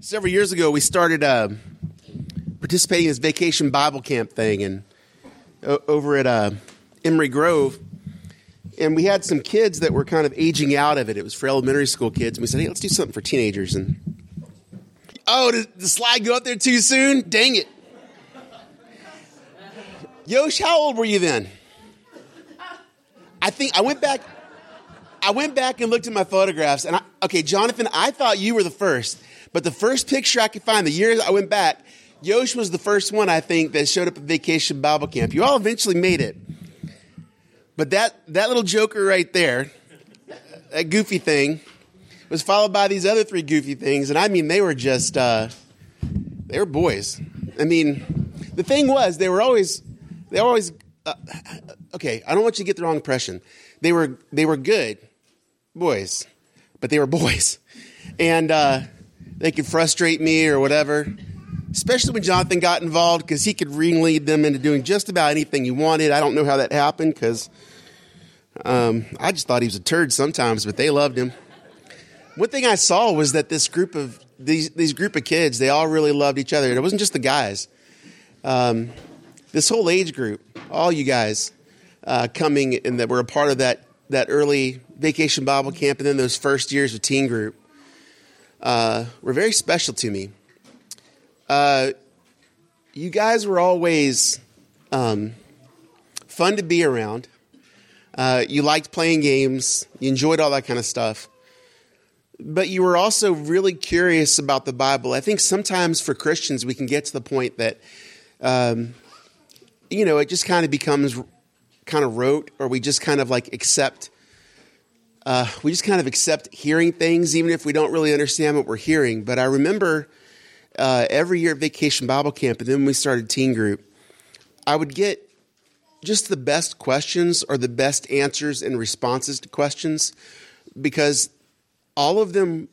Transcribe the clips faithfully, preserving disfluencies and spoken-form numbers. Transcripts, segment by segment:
Several years ago, we started uh, participating in this vacation Bible camp thing and o- over at uh, Emory Grove. And we had some kids that were kind of aging out of it. It was for elementary school kids. And we said, hey, let's do something for teenagers. And oh, did the slide go up there too soon? Dang it. Yosh, how old were you then? I think I went back. I went back and looked at my photographs. And I, okay, Jonathan, I thought you were the first. But the first picture I could find, the year I went back, Yosh was the first one, I think, that showed up at Vacation Bible Camp. You all eventually made it. But that, that little joker right there, that goofy thing, was followed by these other three goofy things. And I mean, they were just, uh, they were boys. I mean, the thing was, they were always, they were always, uh, okay, I don't want you to get the wrong impression. They were, they were good boys, but they were boys. And, uh, they could frustrate me or whatever, especially when Jonathan got involved because he could ringlead them into doing just about anything you wanted. I don't know how that happened because um, I just thought he was a turd sometimes, but they loved him. One thing I saw was that this group of these these group of kids, they all really loved each other. It wasn't just the guys. Um, this whole age group, all you guys uh, coming and that were a part of that that early Vacation Bible Camp and then those first years of teen group. Uh, were very special to me. Uh, you guys were always um, fun to be around. Uh, you liked playing games. You enjoyed all that kind of stuff. But you were also really curious about the Bible. I think sometimes for Christians we can get to the point that, um, you know, it just kind of becomes kind of rote, or we just kind of like accept Uh, we just kind of accept hearing things, even if we don't really understand what we're hearing. But I remember uh, every year at Vacation Bible Camp, and then when we started teen group, I would get just the best questions or the best answers and responses to questions, because all of them,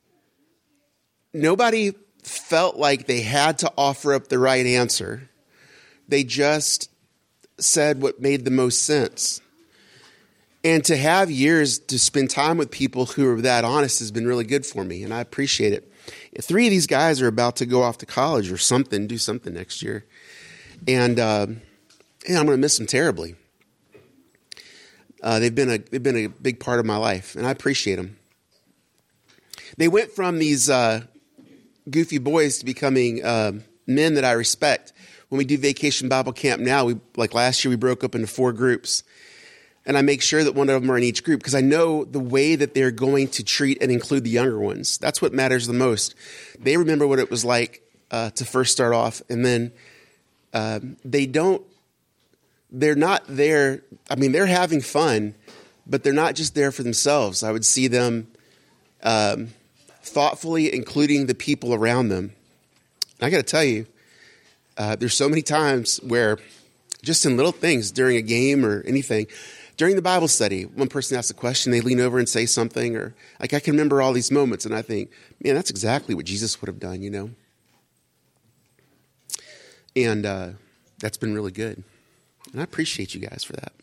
nobody felt like they had to offer up the right answer. They just said what made the most sense. And to have years to spend time with people who are that honest has been really good for me, and I appreciate it. Three of these guys are about to go off to college or something, do something next year. And uh, yeah, I'm going to miss them terribly. Uh, they've been a they've been a big part of my life, and I appreciate them. They went from these uh, goofy boys to becoming uh, men that I respect. When we do Vacation Bible Camp now, we like last year we broke up into four groups. And I make sure that one of them are in each group because I know the way that they're going to treat and include the younger ones. That's what matters the most. They remember what it was like uh, to first start off. And then um, they don't, they're not there. I mean, they're having fun, but they're not just there for themselves. I would see them um, thoughtfully including the people around them. And I got to tell you, uh, there's so many times where just in little things during a game or anything, during the Bible study, one person asks a question, they lean over and say something, or like I can remember all these moments, and I think, man, that's exactly what Jesus would have done, you know? And uh, that's been really good. And I appreciate you guys for that.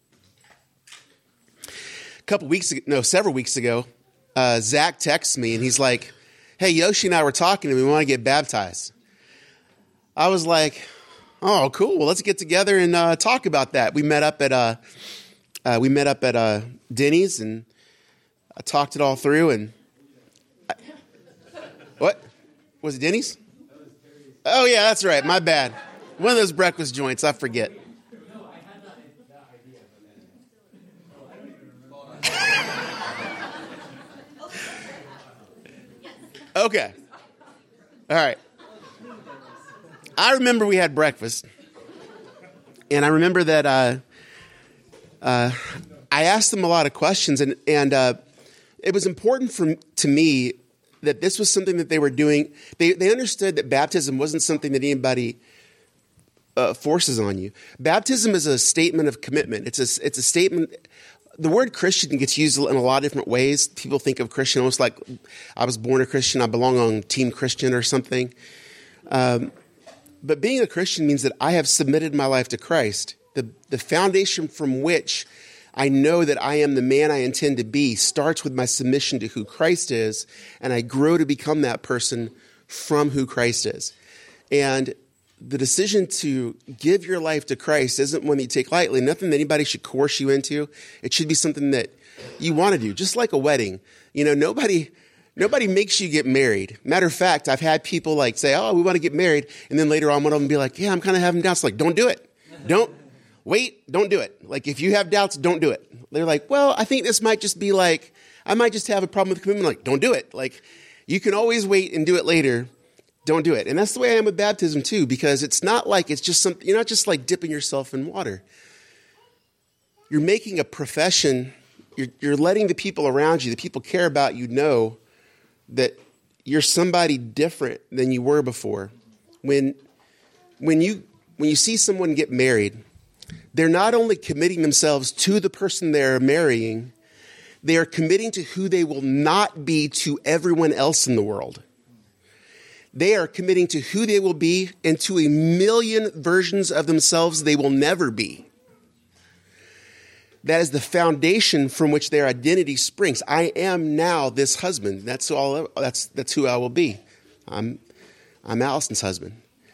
A couple weeks ago, no, several weeks ago, uh, Zach texts me, and he's like, hey, Yoshi and I were talking, and we want to get baptized. I was like, oh, cool. Well, let's get together and uh, talk about that. We met up at uh, uh, we met up at uh, Denny's, and I talked it all through. And I, what was it, Denny's? Oh yeah, that's right. My bad. One of those breakfast joints. I forget. Okay. All right. I remember we had breakfast, and I remember that uh, uh, I asked them a lot of questions, and, and uh, it was important for, to me that this was something that they were doing. They, they understood that baptism wasn't something that anybody uh, forces on you. Baptism is a statement of commitment. It's a, it's a statement. The word Christian gets used in a lot of different ways. People think of Christian almost like I was born a Christian, I belong on Team Christian or something. Um But being a Christian means that I have submitted my life to Christ. The, the foundation from which I know that I am the man I intend to be starts with my submission to who Christ is, and I grow to become that person from who Christ is. And the decision to give your life to Christ isn't one that you take lightly, nothing that anybody should coerce you into. It should be something that you want to do, just like a wedding. You know, nobody nobody makes you get married. Matter of fact, I've had people like say, oh, we want to get married. And then later on, one of them be like, yeah, I'm kind of having doubts. Like, don't do it. Don't wait. Don't do it. Like, if you have doubts, don't do it. They're like, well, I think this might just be like, I might just have a problem with commitment. Like, don't do it. Like, you can always wait and do it later. Don't do it. And that's the way I am with baptism too, because it's not like it's just something, you're not just like dipping yourself in water. You're making a profession. You're, you're letting the people around you, the people care about you, know that you're somebody different than you were before. When, when you, when you see someone get married, they're not only committing themselves to the person they're marrying, they are committing to who they will not be to everyone else in the world. They are committing to who they will be and to a million versions of themselves they will never be. That is the foundation from which their identity springs. I am now this husband. That's all. That's that's who I will be. I'm I'm Allison's husband.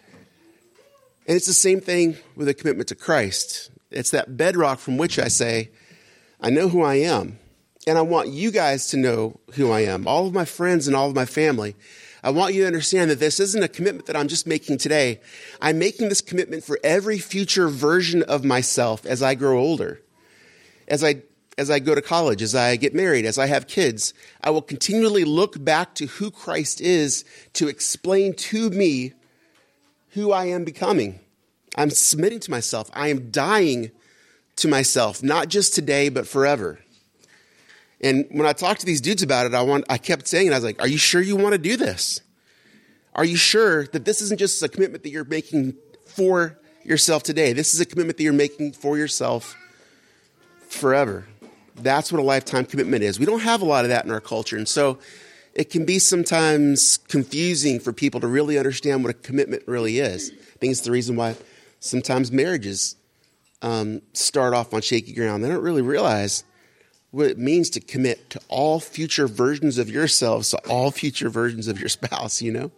And it's the same thing with a commitment to Christ. It's that bedrock from which I say, I know who I am. And I want you guys to know who I am. All of my friends and all of my family. I want you to understand that this isn't a commitment that I'm just making today. I'm making this commitment for every future version of myself as I grow older. As I as I go to college, as I get married, as I have kids, I will continually look back to who Christ is to explain to me who I am becoming. I'm submitting to myself. I am dying to myself, not just today, but forever. And when I talked to these dudes about it, I want I kept saying, I was like, are you sure you want to do this? Are you sure that this isn't just a commitment that you're making for yourself today? This is a commitment that you're making for yourself forever. That's what a lifetime commitment is. We don't have a lot of that in our culture. And so it can be sometimes confusing for people to really understand what a commitment really is. I think it's the reason why sometimes marriages um, start off on shaky ground. They don't really realize what it means to commit to all future versions of yourselves, to all future versions of your spouse, you know?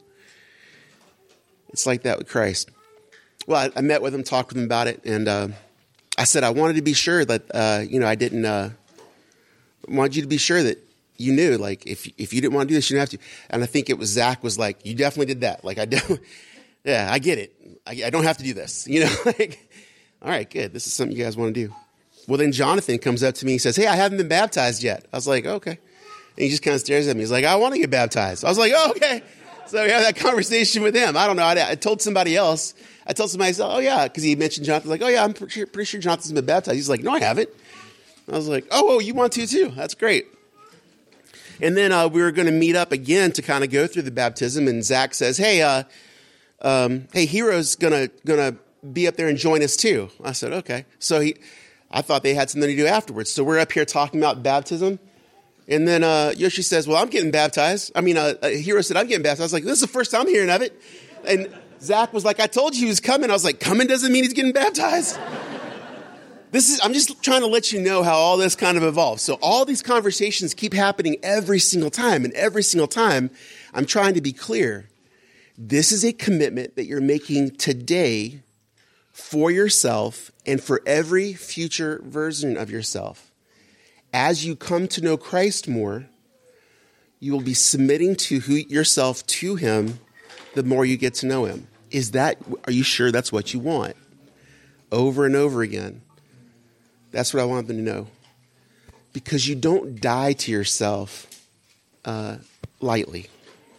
It's like that with Christ. Well, I, I met with him, talked with him about it, and uh, I said I wanted to be sure that, uh, you know, I didn't, uh, wanted you to be sure that you knew, like, if if you didn't want to do this, you didn't have to. And I think it was Zach was like, you definitely did that. Like, I don't, yeah, I get it. I, I don't have to do this, you know? Like, all right, good. This is something you guys want to do. Well, then Jonathan comes up to me and says, hey, I haven't been baptized yet. I was like, oh, okay. And he just kind of stares at me. He's like, I want to get baptized. I was like, oh, okay. So we had that conversation with him. I don't know. I, I told somebody else. I told somebody, else, oh, yeah, because he mentioned Jonathan. Like, oh, yeah, I'm pretty sure, pretty sure Jonathan's been baptized. He's like, no, I haven't. I was like, oh, oh, you want to too? That's great. And then uh, we were going to meet up again to kind of go through the baptism. And Zach says, hey, uh, um, hey, Hero's going to gonna be up there and join us too. I said, okay. So he... I thought they had something to do afterwards. So we're up here talking about baptism. And then uh, Yoshi says, well, I'm getting baptized. I mean, uh, Hero said, I'm getting baptized. I was like, this is the first time I'm hearing of it. And Zach was like, I told you he was coming. I was like, coming doesn't mean he's getting baptized. This is, I'm just trying to let you know how all this kind of evolves. So all these conversations keep happening every single time. And every single time, I'm trying to be clear. This is a commitment that you're making today for yourself and for every future version of yourself. As you come to know Christ more, you will be submitting to who, yourself to him the more you get to know him. Is that, are you sure that's what you want? Over and over again. That's what I want them to know. Because you don't die to yourself uh, lightly.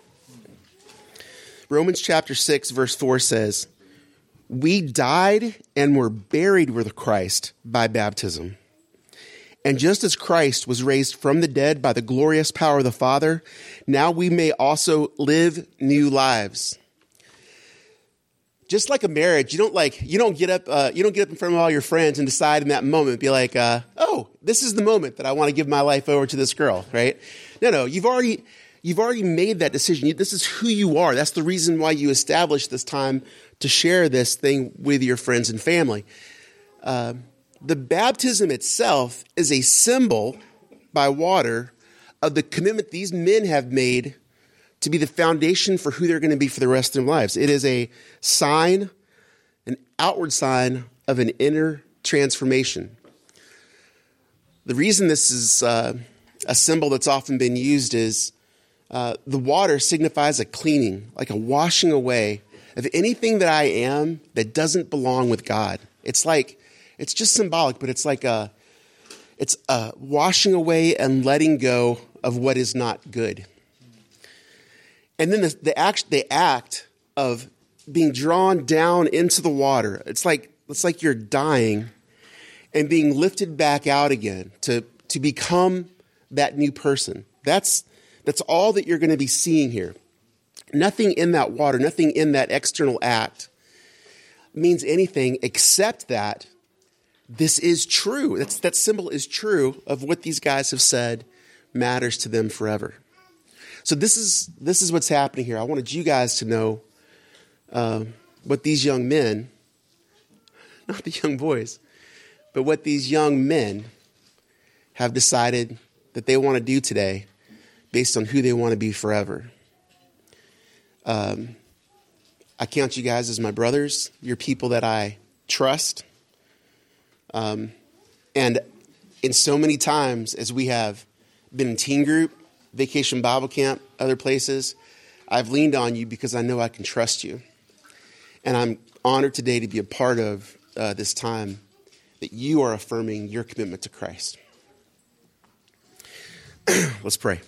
Romans chapter six, verse four says, we died and were buried with Christ by baptism. And just as Christ was raised from the dead by the glorious power of the Father, now we may also live new lives. Just like a marriage, you don't like you don't get up uh, you don't get up in front of all your friends and decide in that moment, be like, uh, oh, this is the moment that I want to give my life over to this girl, right? No, no, you've already you've already made that decision. This is who you are. That's the reason why you established this time to share this thing with your friends and family. Uh, the baptism itself is a symbol by water of the commitment these men have made to be the foundation for who they're going to be for the rest of their lives. It is a sign, an outward sign of an inner transformation. The reason this is uh, a symbol that's often been used is uh, the water signifies a cleaning, like a washing away of anything that I am that doesn't belong with God. It's like, it's just symbolic, but it's like a, it's a washing away and letting go of what is not good. And then the, the act, the act of being drawn down into the water, it's like, it's like you're dying and being lifted back out again to, to become that new person. That's, that's all that you're going to be seeing here. Nothing in that water, nothing in that external act means anything except that this is true. That's, that symbol is true of what these guys have said matters to them forever. So this is this is what's happening here. I wanted you guys to know uh, what these young men, not the young boys, but what these young men have decided that they want to do today based on who they want to be forever. Um, I count you guys as my brothers. You're people that I trust. Um, and in so many times as we have been in teen group, Vacation Bible Camp, other places, I've leaned on you because I know I can trust you. And I'm honored today to be a part of uh, this time that you are affirming your commitment to Christ. Let's pray.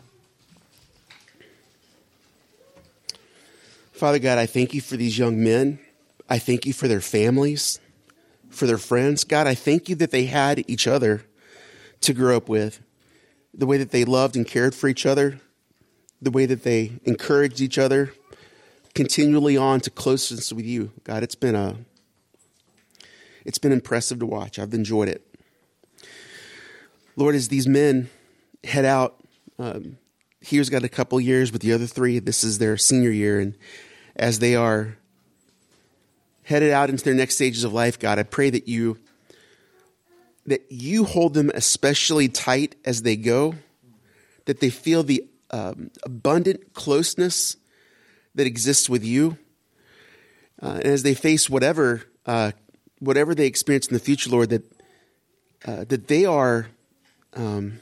Father God, I thank you for these young men. I thank you for their families, for their friends. God, I thank you that they had each other to grow up with, the way that they loved and cared for each other, the way that they encouraged each other, continually on to closeness with you. God, it's been a, it's been impressive to watch. I've enjoyed it. Lord, as these men head out, um, here's got a couple years with the other three. This is their senior year. And as they are headed out into their next stages of life, God, I pray that you that you hold them especially tight as they go, that they feel the um, abundant closeness that exists with you. Uh, and as they face whatever uh, whatever they experience in the future, Lord, that uh, that they are um,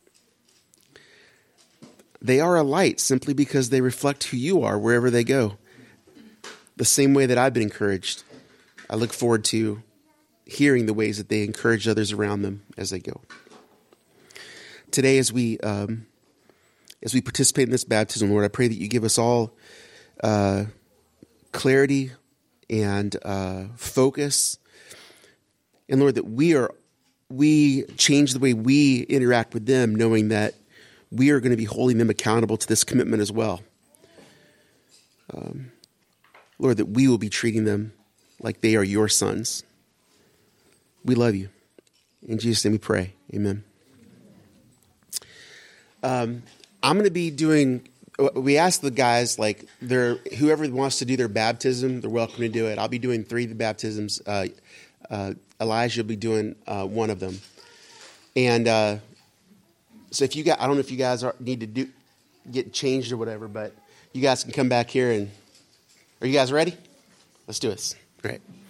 they are a light simply because they reflect who you are wherever they go. The same way that I've been encouraged. I look forward to hearing the ways that they encourage others around them as they go. Today, as we um, as we participate in this baptism, Lord, I pray that you give us all uh, clarity and uh, focus, and Lord, that we are we change the way we interact with them, knowing that we are going to be holding them accountable to this commitment as well. Um, Lord, that we will be treating them like they are your sons. We love you. In Jesus' name we pray. Amen. Um, I'm going to be doing, we asked the guys, like, they're, whoever wants to do their baptism, they're welcome to do it. I'll be doing three of the baptisms. Uh, uh, Elijah will be doing uh, one of them. And uh, so if you got, I don't know if you guys are, need to do get changed or whatever, but you guys can come back here and, are you guys ready? Let's do this. Great.